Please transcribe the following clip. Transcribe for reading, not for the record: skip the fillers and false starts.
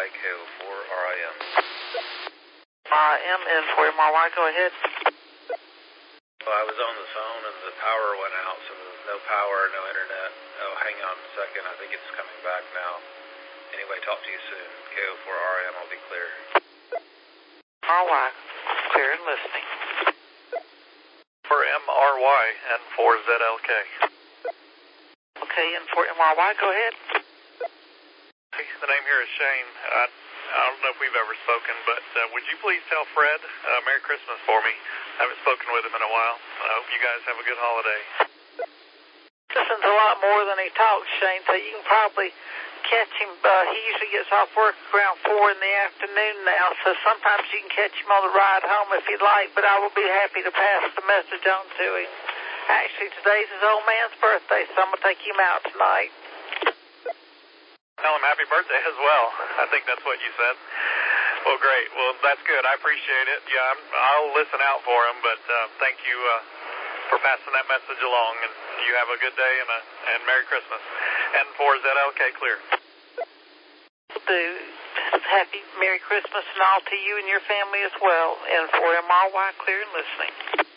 KO4RIM. RIM in for MRY, go ahead. Well, I was on the phone and the power went out, so no power, no internet. Oh, hang on a second, I think it's coming back now. Anyway, talk to you soon. KO4RIM, I'll be clear. MRY, clear and listening. For MRY and for ZLK. Okay, and for MRY, go ahead. The name here is Shane. I don't know if we've ever spoken, but would you please tell Fred Merry Christmas for me? I haven't spoken with him in a while. I hope you guys have a good holiday. Listens a lot more than he talks, Shane, so you can probably catch him. He usually gets off work around 4 in the afternoon now, so sometimes you can catch him on the ride home if you'd like, but I will be happy to pass the message on to him. Actually, today's his old man's birthday, so I'm going to take him out tonight. Tell him happy birthday as well. I think that's what you said. Well, great. Well, that's good. I appreciate it. Yeah, I'll listen out for him, but thank you for passing that message along, and you have a good day and Merry Christmas. And for ZLK, clear. Happy Merry Christmas and all to you and your family as well. And for MRY, clear and listening.